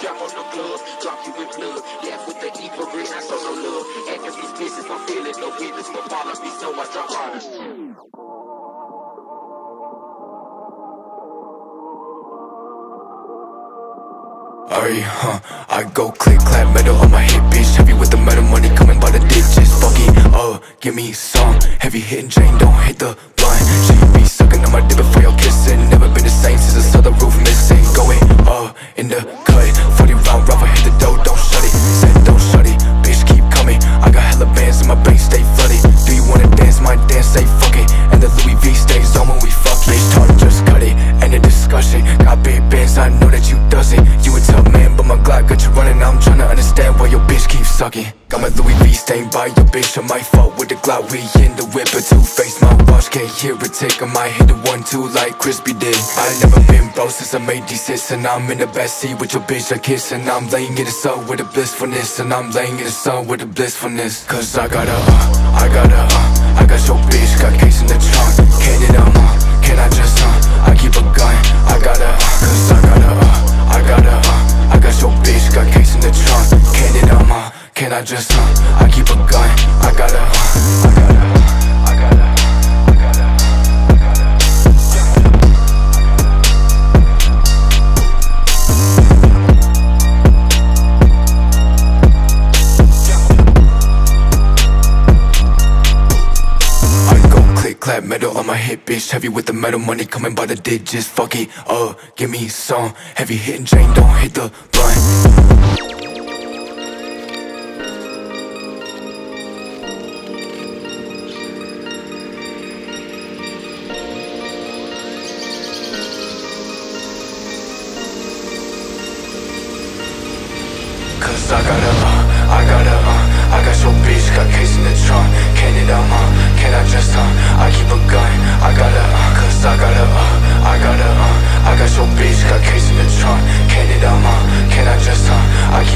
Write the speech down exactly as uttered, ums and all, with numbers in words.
cap on the gloves, drop you with blood. Left with the E for green, I show no love. Acting suspicious, I'm feeling no business for follow me, so I drop honest. Ari, huh, I go click, clap, metal on my hip, bitch. Heavy with the metal, money coming by the digits. Fuck it, uh, give me some. Heavy hitting Jane, don't hit the blunt. She be sucking on my dick before you're kissing. Never been the same since I saw the roof missing. Going, uh, in the cut, forty round rubber, hit the door, don't shut it. Said don't shut it, bitch keep coming. I got hella bands in my bank, stay flooded. Do you wanna dance, my dance, say fuck it. And the Louis V stays on when we fuck it. Bitch talk, just cut it, end the discussion. Got big bands, I know that you doesn't. You a tough man, but my Glock got you running. I'm tryna understand why your bitch keeps sucking. Got my Louis V stained by your bitch. I might fault with the Glock, we in the whip. A two-face, my watch can't hear a tick. I might hit the one two like Crispy did. I never been broke since I made these hits. And I'm in the backseat with your bitch I kiss. And I'm laying in the sun with the blissfulness. And I'm laying in the sun with the blissfulness. Cause I got a, uh, I got a, uh, I got your bitch, got case in the trunk. Can it, um, uh, can I just, uh, I keep a gun. I got a, uh, cause I got a, uh, I got a, uh, I got your bitch, got case in the trunk. Can it, um, uh, can I just, uh, I keep a gun. I got a, uh, I got a, uh, I got a, I got a, I got a. I go click, clap, metal on my hip, bitch. Heavy with the metal, money coming by the digits. Fuck it, uh, give me some. Heavy hitting Jane, don't hit the blunt. Cause I got a, uh, I got a, uh, I got your bitch, got case in the trunk. Can it, um, uh, can I just, uh, I keep a gun. I got a, uh, cause I got a, uh, I got a, uh, I got your bitch, got case in the trunk. Can it, um, uh, can I just, uh, I